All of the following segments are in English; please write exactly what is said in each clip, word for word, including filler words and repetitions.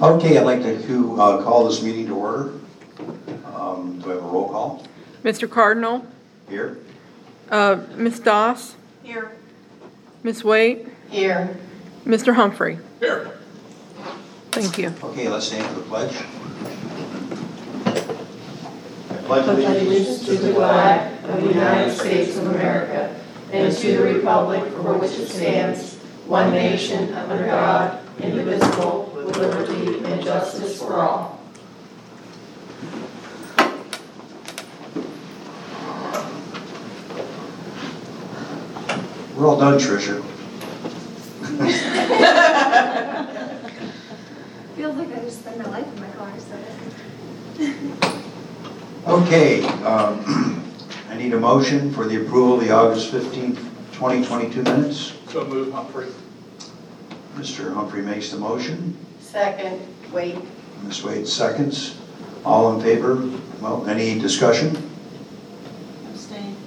Okay, I'd like to uh, call this meeting to order. Um, Do I have a roll call? Mister Cardinal, Here. uh, Miz Doss, Here. Miz Waite, Here. Mister Humphrey. Here. Thank you. Okay, let's stand for the pledge. I Pledge allegiance to the flag of the United States of America and to the republic for which it stands, one nation, under God, indivisible, with liberty and justice for all. We're all done, Tricia. Feels like I just spend my life in my car, so. Okay, um, I need a motion for the approval of the August fifteenth, twenty twenty-two minutes. So move, Humphrey. Mister Humphrey makes the motion. Second, wait. Miz Wade seconds. All in favor? Well, any discussion? Abstain.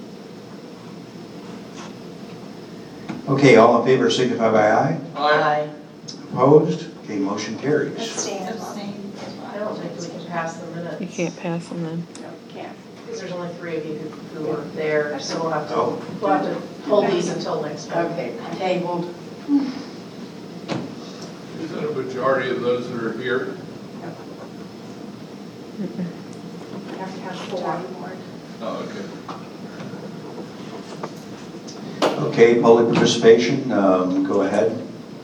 Okay, all in favor signify by aye. Aye. Opposed? Okay, motion carries. Abstain. I don't think we can pass the minutes. You can't pass them then. No, can't. Because there's only three of you who who were there, so we'll have to, Oh. we'll have to hold these until next month. Okay, tabled. Is that a majority of those that are here? You have to have four. Oh, okay. Okay, public participation, um, go ahead.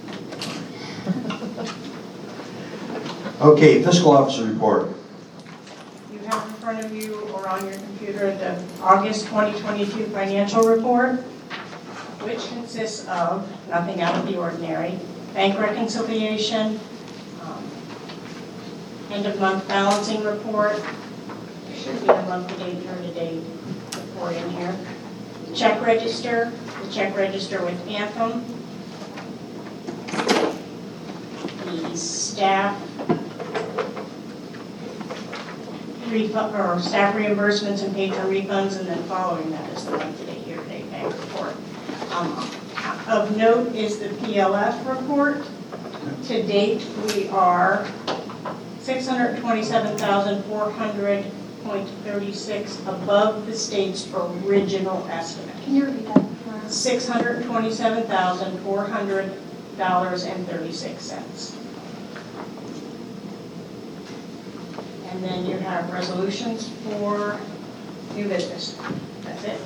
Okay, fiscal officer report. You have in front of you or on your computer the August twenty twenty-two financial report, which consists of nothing out of the ordinary, bank reconciliation, um, end-of-month balancing report, there should be a month-to-date, year-to-date report in here, check register, the check register with Anthem, the staff refund, or staff reimbursements and patron refunds, and then following that is the month-to-date, year-to-date bank report. Um, Of note is the P L F report. To date, we are six hundred twenty-seven thousand four hundred point three six above the state's original estimate. Can you repeat that for us? six hundred twenty-seven thousand four hundred dollars and thirty-six cents. And then you have resolutions for new business. That's it.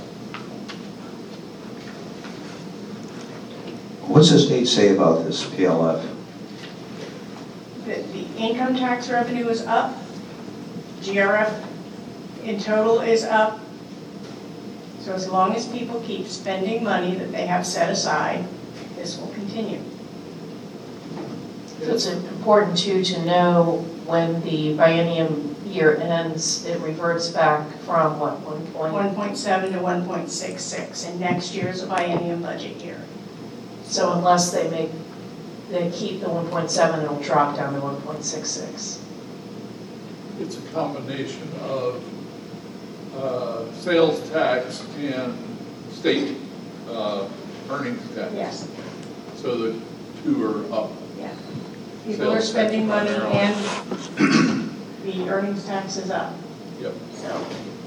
What's the state say about this P L F? The, the income tax revenue is up. G R F in total is up. So as long as people keep spending money that they have set aside, this will continue. So it's important too to know when the biennium year ends, it reverts back from what, one point? one point seven to one point six six, and next year is a biennium budget year. So unless they make, they keep the one point seven, it'll drop down to one point six six. It's a combination of uh, sales tax and state uh, earnings tax. Yes. So the two are up. Yeah. People are Sales tax spending money primarily. and the earnings tax is up, Yep. so.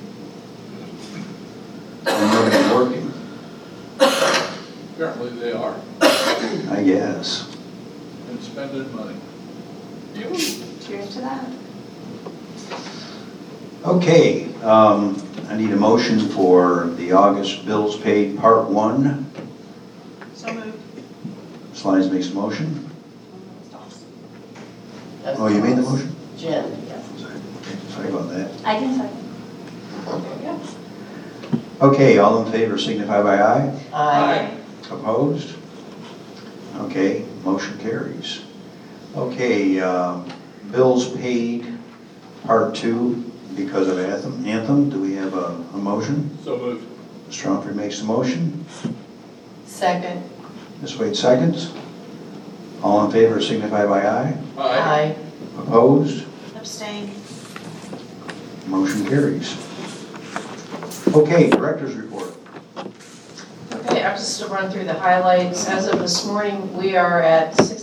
And nobody's working, Apparently they are, I guess. and spending money. Cheers to that. Okay, um, I need a motion for the August bills paid, part one. So moved. Slides makes a motion. Oh, you made the motion? Jen, yes. Sorry, Sorry about that. I can second. Okay, all in favor signify by aye. Aye. Opposed? Okay, motion carries. Okay, um, bills paid, part two, because of Anthem. Anthem, do we have a, a motion? So moved. Mister Humphrey makes the motion. Second. Miz Wade seconds. All in favor signify by aye. Aye. Opposed? Abstain. Motion carries. Okay, director's report. Okay, I'm just to run through the highlights. As of this morning, we are at six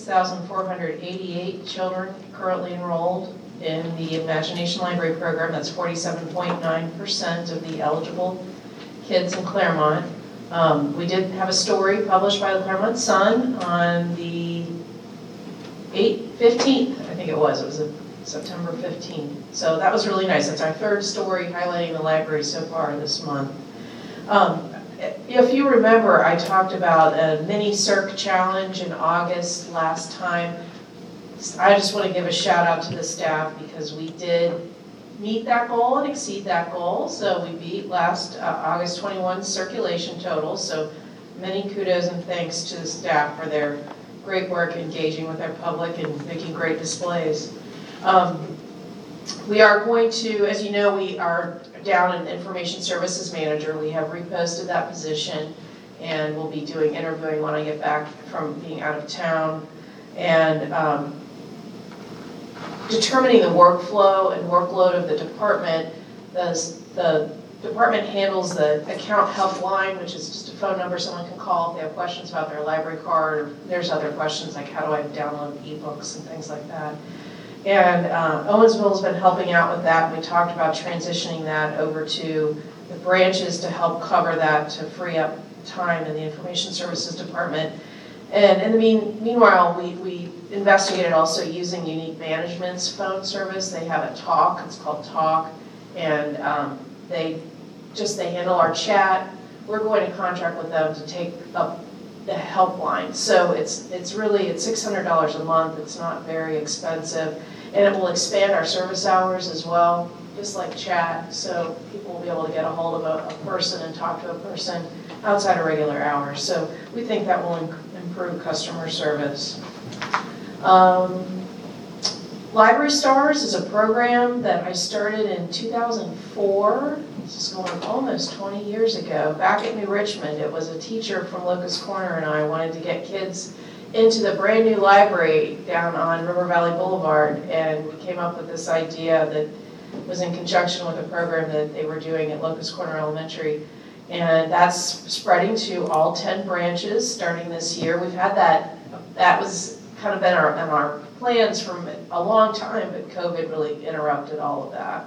thousand four hundred eighty-eight children currently enrolled in the Imagination Library program. That's forty-seven point nine percent of the eligible kids in Claremont. Um, we did have a story published by the Claremont Sun on the eighth, fifteenth, I think it was, it was a September fifteenth. So that was really nice. That's our third story highlighting the library so far this month. Um, if you remember, I talked about a mini Cirque challenge in August last time. I just want to give a shout out to the staff because we did meet that goal and exceed that goal. So we beat last uh, August twenty-first circulation total. So many kudos and thanks to the staff for their great work engaging with our public and making great displays. Um, we are going to, as you know, we are down an information services manager. We have reposted that position and we'll be doing interviewing when I get back from being out of town. And um, determining the workflow and workload of the department, the, the department handles the account helpline, which is just a phone number someone can call if they have questions about their library card, or there's other questions like how do I download ebooks and things like that. And uh, Owensville's been helping out with that. We talked about transitioning that over to the branches to help cover that, to free up time in the information services department. And in the mean, meanwhile, we, we investigated also using Unique Management's phone service. They have a Talk, it's called Talk, and um, they just, they handle our chat. We're going to contract with them to take up the helpline. So it's it's really, it's six hundred dollars a month. It's not very expensive. And it will expand our service hours as well, just like chat. So people will be able to get a hold of a, a person and talk to a person outside of regular hours. So we think that will inc- improve customer service. Um, Library Stars is a program that I started in two thousand four. This is going almost twenty years ago. Back at New Richmond, it was a teacher from Locust Corner and I wanted to get kids into the brand new library down on River Valley Boulevard, and we came up with this idea that was in conjunction with a program that they were doing at Locust Corner Elementary. And that's spreading to all ten branches starting this year. We've had that, that was kind of been our, in our plans for a long time, but COVID really interrupted all of that.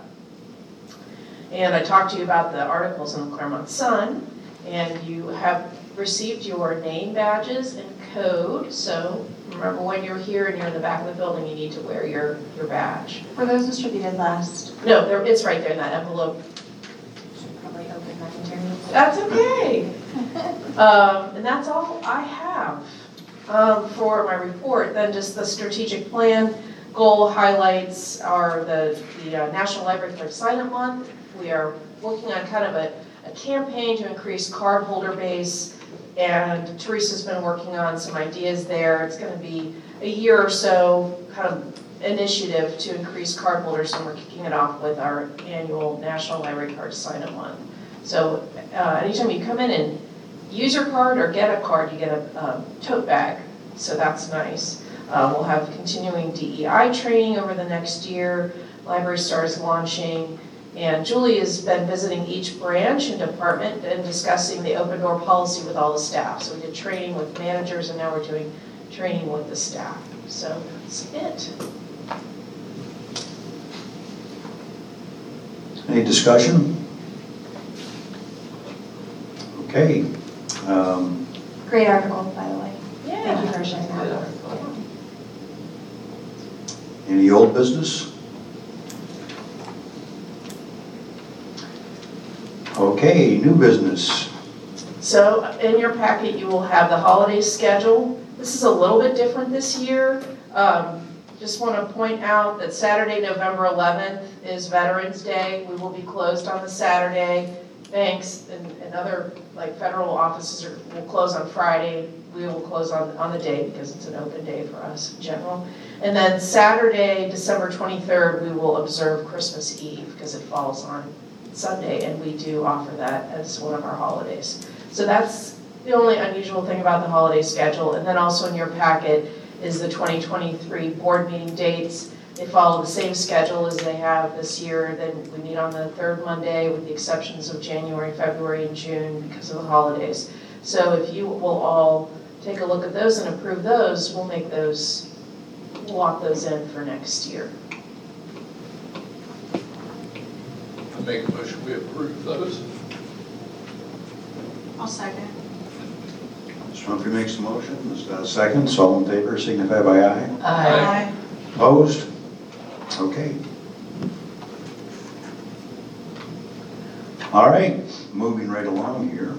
And I talked to you about the articles in the Claremont Sun, and you have received your name badges and code. So remember, when you're here and you're in the back of the building, you need to wear your, your badge. Were those distributed last? No, there, it's right there in that envelope. Should probably open that interview. That's okay. Um, and that's all I have um, for my report. Then just the strategic plan goal highlights are the, the uh, National Library Card Sign-Up Month. We are working on kind of a, a campaign to increase card holder base, and Teresa's been working on some ideas there. It's going to be a year or so kind of initiative to increase card holders, and we're kicking it off with our annual National Library Card Sign-Up Month. So uh, anytime you come in and use your card or get a card, you get a, a tote bag. So that's nice. Uh, we'll have continuing D E I training over the next year. Library Stars launching. And Julie has been visiting each branch and department and discussing the open door policy with all the staff. So we did training with managers, and now we're doing training with the staff. So that's it. Any discussion? Okay. Um, Great article, by the way. Yeah. Thank you for sharing that. Any old business? Okay, new business. So in your packet, you will have the holiday schedule. This is a little bit different this year. Um, just want to point out that Saturday, November eleventh is Veterans Day. We will be closed on the Saturday. Banks and, and other like federal offices are, will close on Friday. We will close on, on the day because it's an open day for us in general. And then Saturday, December twenty-third, we will observe Christmas Eve because it falls on Sunday, and we do offer that as one of our holidays. So that's the only unusual thing about the holiday schedule. And then also in your packet is the twenty twenty-three board meeting dates. They follow the same schedule as they have this year. Then we meet on the third Monday with the exceptions of January, February, and June because of the holidays. So if you will all take a look at those and approve those, we'll make those, we'll lock those in for next year. I make a motion, we approve those. I'll second. Mister Humphrey makes the motion, Miz Dawes seconds. All in favor signify by aye. Aye. Opposed? Okay. All right, moving right along here.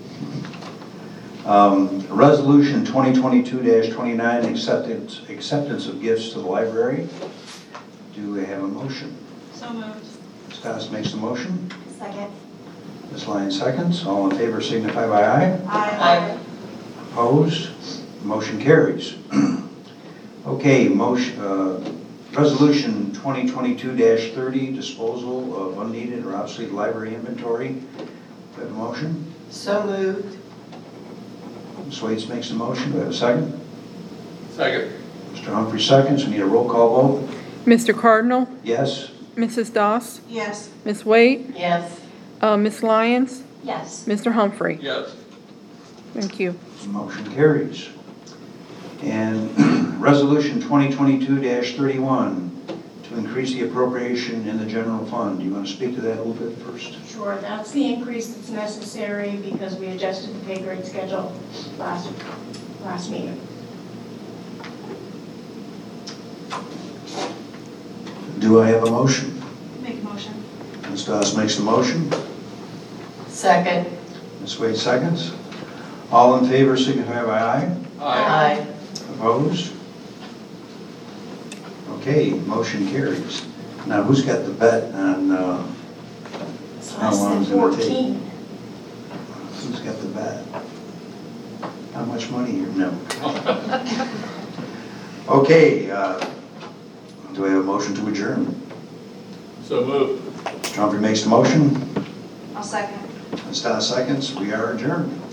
Um, Resolution twenty twenty-two twenty-nine, acceptance, acceptance of gifts to the library. Do we have a motion? So moved. Miz Dawes makes the motion. Second. Miz Lyons seconds. All in favor signify by aye. Aye. Opposed? Motion carries. Okay, motion, uh, Resolution twenty twenty-two thirty, disposal of unneeded or obsolete library inventory. Do we have a motion? So moved. Miz Waits makes the motion. Do we have a second? Second. Mister Humphrey seconds. We need a roll call vote. Mister Cardinal, Yes? Missus Doss, Yes. Miss Waite, Yes. uh, Miss Lyons, Yes. Mister Humphrey. Yes. Thank you. Motion carries. And Resolution twenty twenty-two thirty-one, to increase the appropriation in the general fund. Do you want to speak to that a little bit first? Sure, that's the increase that's necessary because we adjusted the pay grade schedule last, last meeting. Do I have a motion? Make a motion. Miz Dawes makes the motion. Second. Miz Wade seconds. All in favor signify by aye. Aye. Opposed? Okay, motion carries. Now, who's got the bet on, uh, It's How less long than is it gonna take? fourteen. who's got the bet? How much money here? No. Okay, uh, do I have a motion to adjourn? So moved. Mister Humphrey makes the motion. I'll second. Miz Dawes seconds. We are adjourned.